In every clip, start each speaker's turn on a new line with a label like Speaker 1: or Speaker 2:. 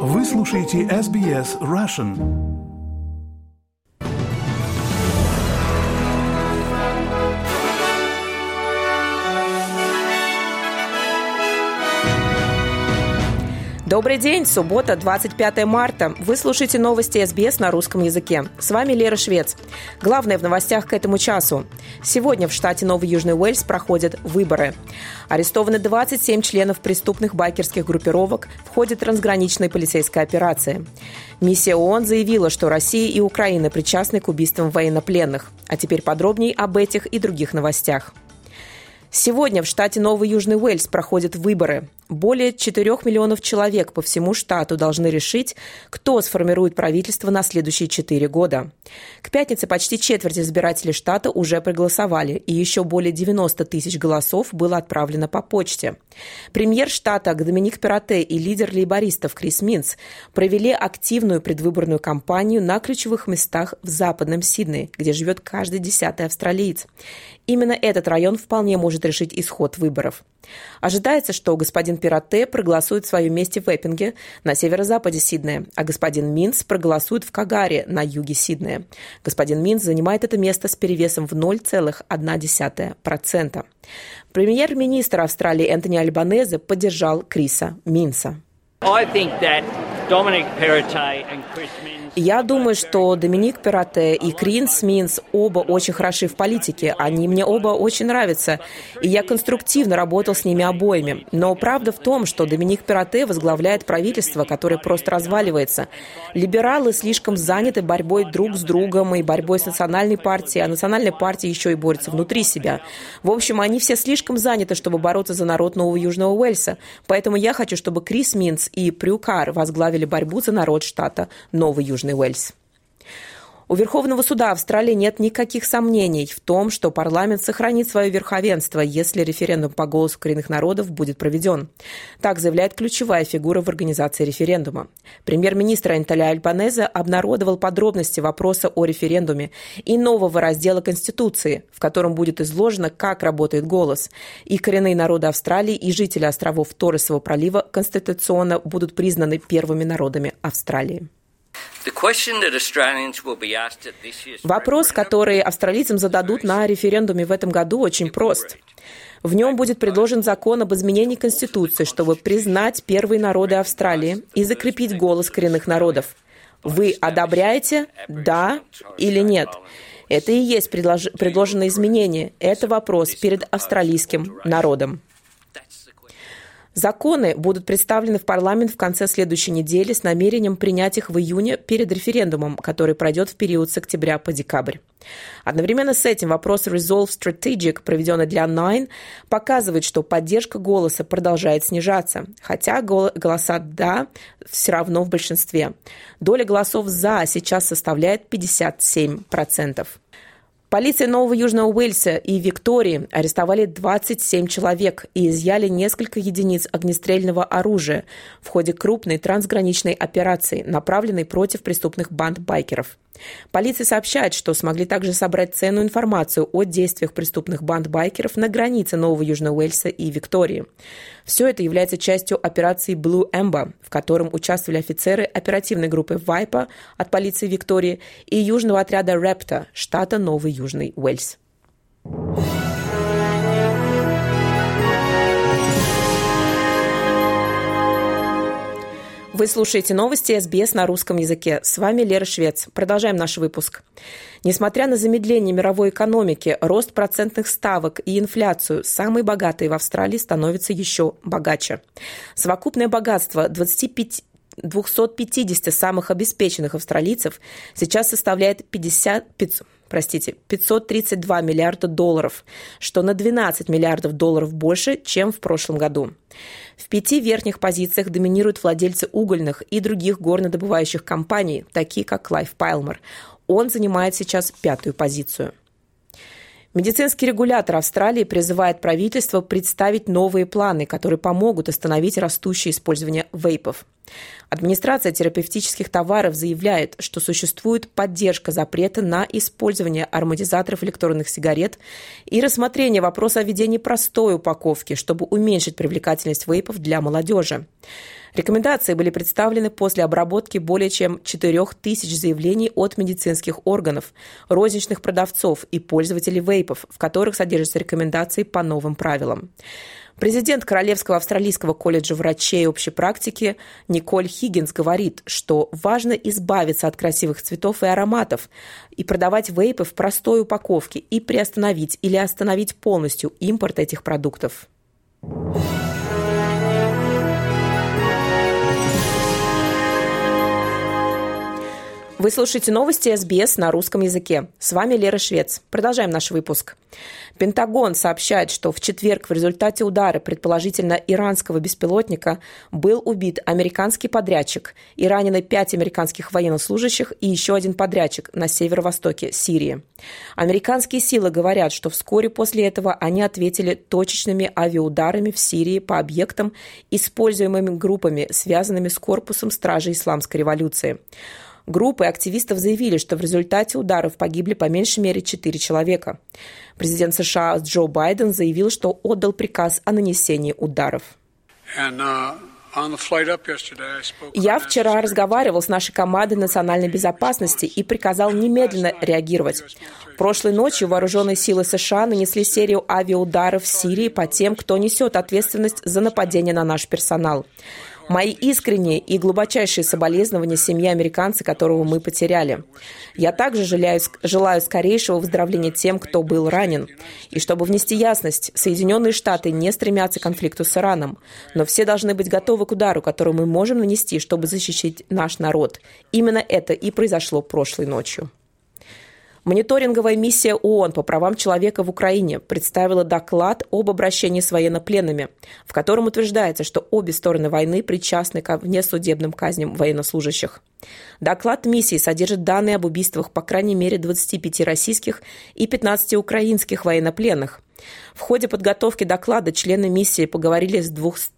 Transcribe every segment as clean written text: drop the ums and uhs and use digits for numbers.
Speaker 1: Вы слушаете SBS Russian.
Speaker 2: Добрый день, суббота, 25 марта. Вы слушаете новости SBS на русском языке. С вами Лера Швец. Главное в новостях к этому часу. Сегодня в штате Новый Южный Уэльс проходят выборы. Арестованы 27 членов преступных байкерских группировок в ходе трансграничной полицейской операции. Миссия ООН заявила, что Россия и Украина причастны к убийствам военнопленных. А теперь подробнее об этих и других новостях. Сегодня в штате Новый Южный Уэльс проходят выборы. Более 4 миллионов человек по всему штату должны решить, кто сформирует правительство на следующие 4 года. К пятнице почти четверть избирателей штата уже проголосовали, и еще более 90 тысяч голосов было отправлено по почте. Премьер штата Доминик Перотте и лидер лейбористов Крис Минс провели активную предвыборную кампанию на ключевых местах в западном Сиднее, где живет каждый 10-й австралиец. Именно этот район вполне может решить исход выборов. Ожидается, что господин Перотте проголосует в своем месте в Эппинге на северо-западе Сиднея, а господин Минс проголосует в Кагаре на юге Сиднея. Господин Минс занимает это место с перевесом в 0,1%. Премьер-министр Австралии Энтони Альбанезе поддержал Криса Минса. Я думаю, что Доминик Перотте и Крис Минс оба очень хороши в политике. Они мне оба очень нравятся. И я конструктивно работал с ними обоими. Но правда в том, что Доминик Перотте возглавляет правительство, которое просто разваливается. Либералы слишком заняты борьбой друг с другом и борьбой с национальной партией, а национальная партия еще и борется внутри себя. В общем, они все слишком заняты, чтобы бороться за народ Нового Южного Уэльса. Поэтому я хочу, чтобы Крис Минс и Прю Карр возглавили борьбу за народ штата Новый Южный Уэльс. У Верховного суда Австралии нет никаких сомнений в том, что парламент сохранит свое верховенство, если референдум по голосу коренных народов будет проведен. Так заявляет ключевая фигура в организации референдума. Премьер-министр Энтони Альбанезе обнародовал подробности вопроса о референдуме и нового раздела Конституции, в котором будет изложено, как работает голос. И коренные народы Австралии, и жители островов Торресового пролива конституционно будут признаны первыми народами Австралии. Вопрос, который австралийцам зададут на референдуме в этом году, очень прост. В нем будет предложен закон об изменении Конституции, чтобы признать первые народы Австралии и закрепить голос коренных народов. Вы одобряете, да или нет? Это и есть предложенное изменение. Это вопрос перед австралийским народом. Законы будут представлены в парламент в конце следующей недели с намерением принять их в июне перед референдумом, который пройдет в период с октября по декабрь. Одновременно с этим вопрос Resolve Strategic, проведенный для Nine, показывает, что поддержка голоса продолжает снижаться, хотя голоса «да» все равно в большинстве. Доля голосов «за» сейчас составляет 57%. Полиция Нового Южного Уэльса и Виктории арестовали 27 человек и изъяли несколько единиц огнестрельного оружия в ходе крупной трансграничной операции, направленной против преступных банд байкеров. Полиция сообщает, что смогли также собрать ценную информацию о действиях преступных банд байкеров на границе Нового Южного Уэльса и Виктории. Все это является частью операции Blue Ember, в котором участвовали офицеры оперативной группы Вайпа от полиции Виктории и южного отряда Репта штата Новый Южный Уэльс. Вы слушаете новости SBS на русском языке. С вами Лера Швец. Продолжаем наш выпуск. Несмотря на замедление мировой экономики, рост процентных ставок и инфляцию, самые богатые в Австралии становятся еще богаче. Совокупное богатство 250 самых обеспеченных австралийцев сейчас составляет 532 миллиарда долларов, что на 12 миллиардов долларов больше, чем в прошлом году. В 5 верхних позициях доминируют владельцы угольных и других горнодобывающих компаний, такие как Clive Palmer. Он занимает сейчас 5-ю позицию. Медицинский регулятор Австралии призывает правительство представить новые планы, которые помогут остановить растущее использование вейпов. Администрация терапевтических товаров заявляет, что существует поддержка запрета на использование ароматизаторов электронных сигарет и рассмотрение вопроса о введении простой упаковки, чтобы уменьшить привлекательность вейпов для молодежи. Рекомендации были представлены после обработки более чем 4000 заявлений от медицинских органов, розничных продавцов и пользователей вейпов, в которых содержатся рекомендации по новым правилам. Президент Королевского австралийского колледжа врачей общей практики Николь Хиггинс говорит, что важно избавиться от красивых цветов и ароматов и продавать вейпы в простой упаковке и приостановить или остановить полностью импорт этих продуктов. Вы слушаете новости СБС на русском языке. С вами Лера Швец. Продолжаем наш выпуск. Пентагон сообщает, что в четверг в результате удара, предположительно иранского беспилотника, был убит американский подрядчик и ранены 5 американских военнослужащих и еще один подрядчик на северо-востоке Сирии. Американские силы говорят, что вскоре после этого они ответили точечными авиаударами в Сирии по объектам, используемыми группами, связанными с корпусом стражей Исламской революции. Группы активистов заявили, что в результате ударов погибли по меньшей мере 4 человека. Президент США Джо Байден заявил, что отдал приказ о нанесении ударов. Я вчера разговаривал с нашей командой национальной безопасности и приказал немедленно реагировать. Прошлой ночью вооруженные силы США нанесли серию авиаударов в Сирии по тем, кто несет ответственность за нападение на наш персонал. Мои искренние и глубочайшие соболезнования семье американца, которого мы потеряли. Я также желаю скорейшего выздоровления тем, кто был ранен. И чтобы внести ясность, Соединенные Штаты не стремятся к конфликту с Ираном, но все должны быть готовы к удару, который мы можем нанести, чтобы защитить наш народ. Именно это и произошло прошлой ночью. Мониторинговая миссия ООН по правам человека в Украине представила доклад об обращении с военнопленными, в котором утверждается, что обе стороны войны причастны к внесудебным казням военнослужащих. Доклад миссии содержит данные об убийствах по крайней мере 25 российских и 15 украинских военнопленных. В ходе подготовки доклада члены миссии поговорили с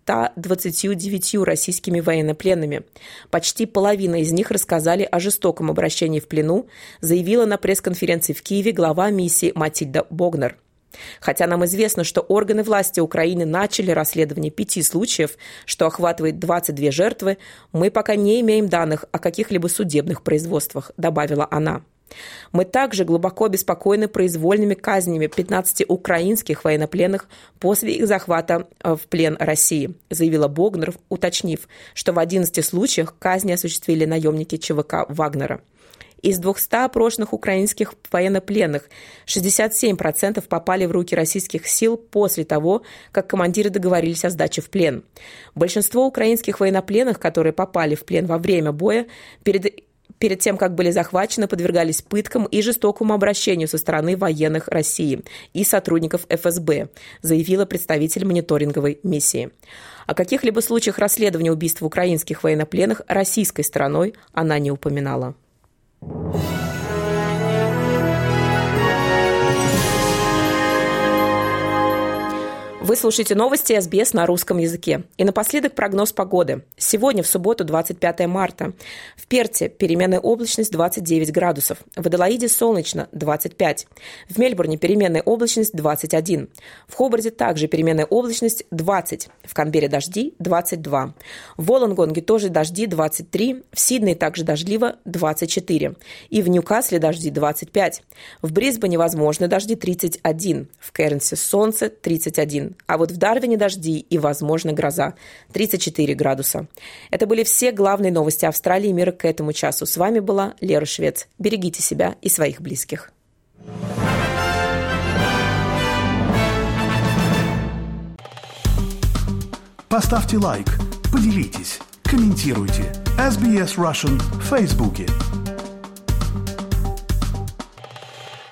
Speaker 2: 229 российскими военнопленными. Почти половина из них рассказали о жестоком обращении в плену, заявила на пресс-конференции в Киеве глава миссии Матильда Богнер. Хотя нам известно, что органы власти Украины начали расследование 5 случаев, что охватывает 22 жертвы, мы пока не имеем данных о каких-либо судебных производствах, добавила она. Мы также глубоко обеспокоены произвольными казнями 15 украинских военнопленных после их захвата в плен России, заявила Богнер, уточнив, что в 11 случаях казни осуществили наемники ЧВК Вагнера. Из 200 опрошенных украинских военнопленных 67% попали в руки российских сил после того, как командиры договорились о сдаче в плен. Большинство украинских военнопленных, которые попали в плен во время боя, перед тем, как были захвачены, подвергались пыткам и жестокому обращению со стороны военных России и сотрудников ФСБ, заявила представитель мониторинговой миссии. О каких-либо случаях расследования убийств украинских военнопленных российской стороной она не упоминала. Вы слушаете новости СБС на русском языке. И напоследок прогноз погоды. Сегодня, в субботу, 25 марта. В Перте переменная облачность 29 градусов. В Аделаиде солнечно 25. В Мельбурне переменная облачность 21. В Хобарте также переменная облачность 20. В Канберре дожди 22. В Волонгонге тоже дожди 23. В Сиднее также дождливо 24. И в Ньюкасле дожди 25. В Брисбене возможны дожди 31. В Кернсе солнце 31. А вот в Дарвине дожди и, возможно, гроза. 34 градуса. Это были все главные новости Австралии и мира к этому часу. С вами была Лера Швец. Берегите себя и своих близких.
Speaker 1: Поставьте лайк, поделитесь, комментируйте. SBS Russian в Фейсбуке.